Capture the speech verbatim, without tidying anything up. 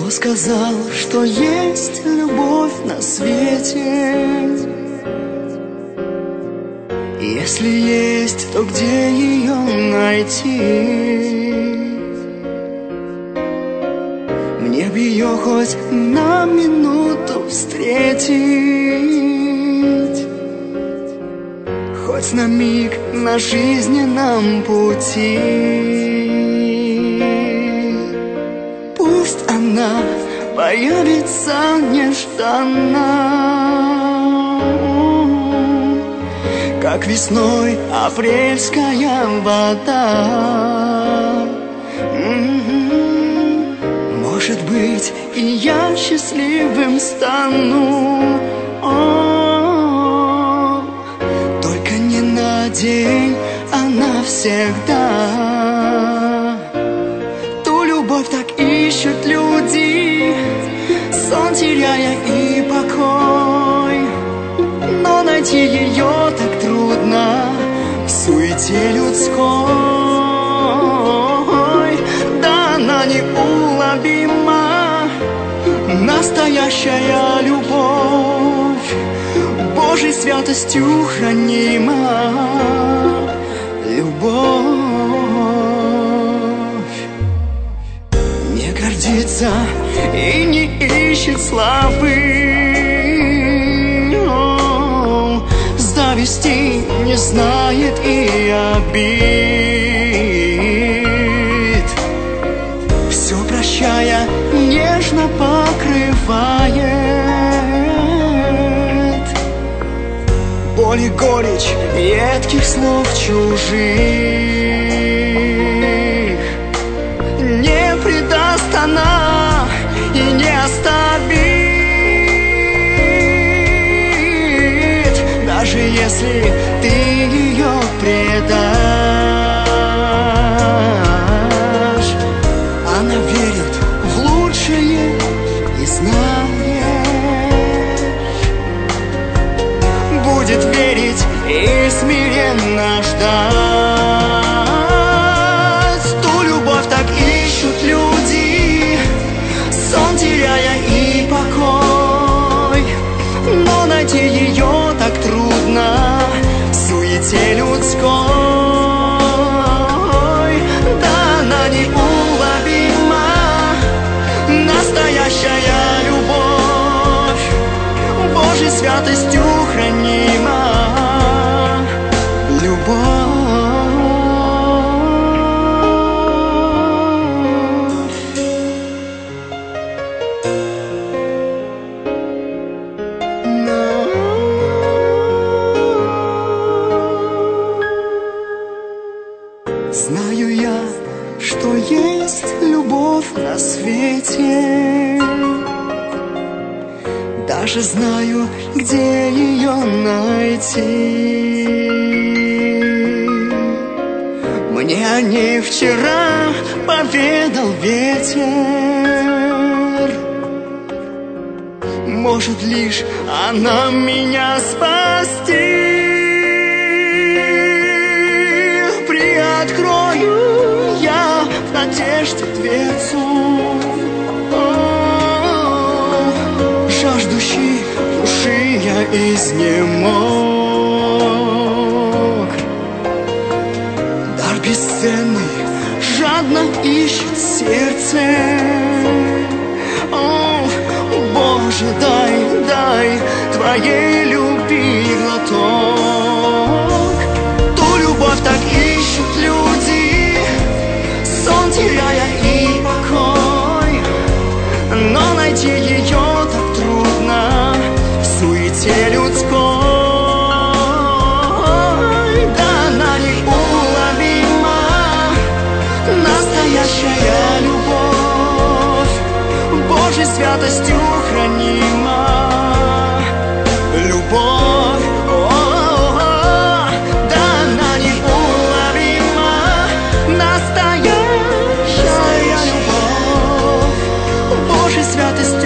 Кто сказал, что есть любовь на свете? Если есть, то где ее найти? Мне б ее хоть на минуту встретить, хоть на миг на жизненном пути. Пусть она появится нежданно, как весной апрельская вода. Может быть, и я счастливым стану, О, только не на день, а навсегда. Ту любовь так ищут люди, сон теряя и покой, но найти ее так трудно в суете людской. Да она неуловима, настоящая любовь, Божьей святостью хранима любовь. Не гордится и не ищет славы, о, зависти не знает и обид, все прощая нежно покрывает. Боль и горечь едких слов чужих не предаст она и не оставит, даже если ты ее предашь. Она верит в лучшее и знает, будет верить и смиренно ждать. Ту любовь так ищут люди, сон теряя и покой, но найти ее так трудно в суете людской. Да она неуловима, настоящая любовь, Божьей святостью хранима любовь. Знаю я, что есть любовь на свете, даже знаю, где ее найти. Мне о ней вчера поведал ветер, может лишь она меня спасти. Приоткрою я в надежде дверцу, жаждущий души я изнемог. Дар бесценный жадно ищет сердце, о, Боже, дай, дай твоей любви глоток. Ту любовь так ищут люди, сон теряя и покой, но найти ее так трудно в суете людской. Да она неуловима, настоящая любовь, Божьей святостью хранима любовь. Да она неуловима, настоящая любовь, Божьей святостью